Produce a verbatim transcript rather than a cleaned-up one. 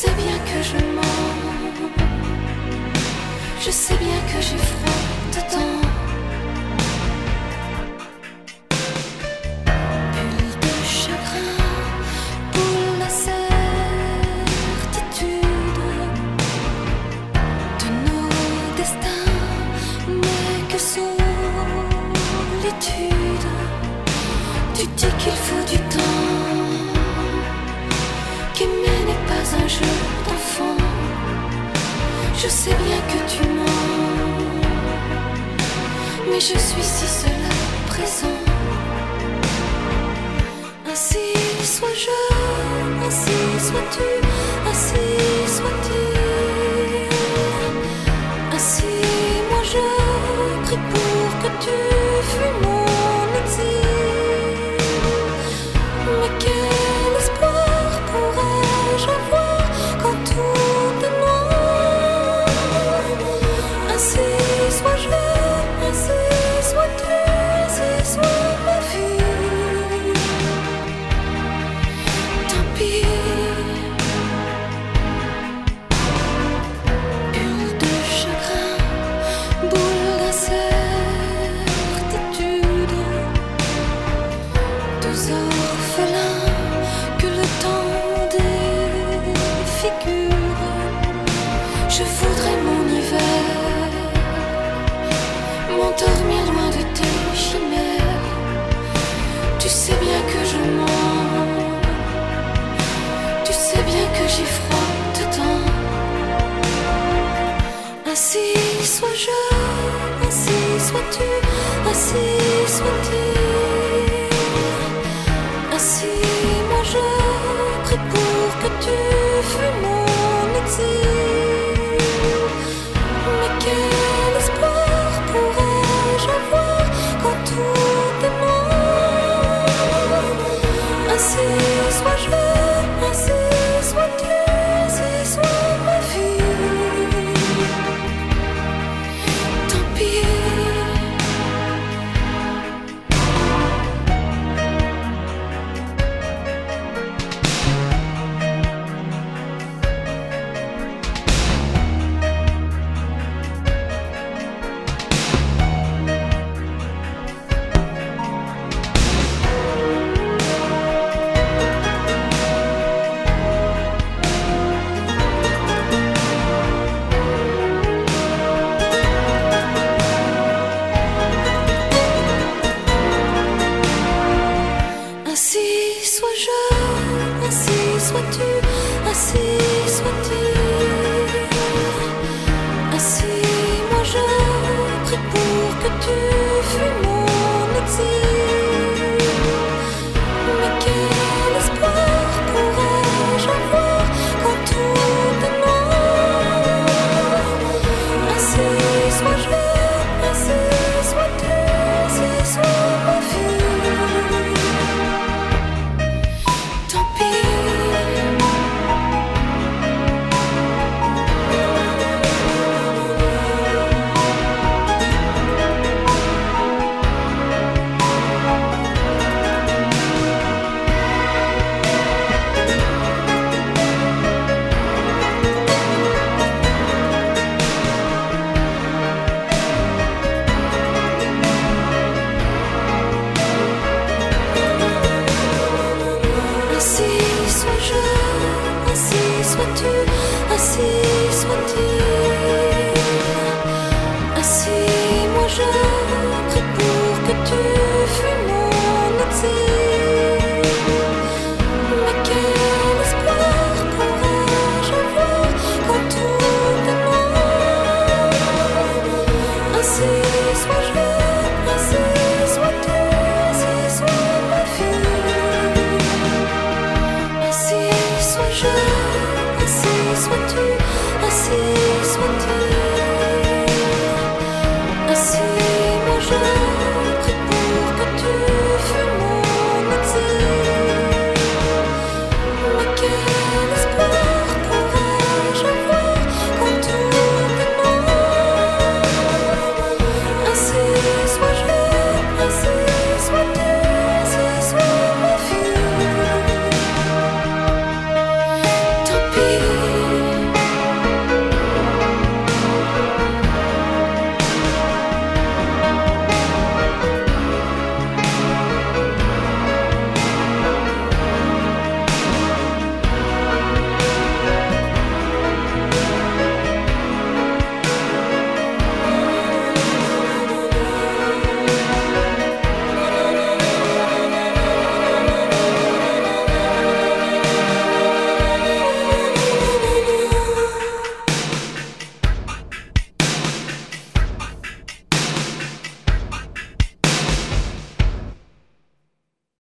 sais bien que je mens, je sais bien que j'ai froid dedans. Bulle de chagrin pour la certitude de nos destins, mais que solitude. Tu dis qu'il faut du temps, qu'aimer n'est pas un jeu d'enfant. Je sais bien que tu mens, mais je suis si seul à présent. Ainsi sois-je, ainsi sois-tu, ainsi soit-il. Ainsi moi je prie pour que tu fuis mon exil. Mais quel espoir pourrais-je avoir quand tout est noir? Ainsi sois-je, ainsi sois-tu, ainsi soit ma vie. Tant pis. Bulle de chagrin, boule d'incertitude. Deux orphelins que le temps défigure. Je voudrais mon hiver, m'endormir loin de tes chimères. Tu sais bien que je mens, tu sais bien que j'ai froid dedans. Ainsi sois-je, ainsi sois-tu, ainsi soit-il. Ainsi moi je prie pour que tu fuis mon exil. Mais quel espoir pourrais-je avoir quand tout est noir? Ainsi sois-je, ainsi sois-tu, ainsi soit ma vie. Tant pis. Ainsi sois-je, ainsi sois-tu, ainsi soit-il. Ainsi moi je prie pour que tu fuis mon exil. Mais quel espoir pourrais-je avoir quand tout est noir? Ainsi sois-je, ainsi sois-tu, ainsi soit ma vie. Tant pis. Ainsi sois-je, ainsi sois-tu, ainsi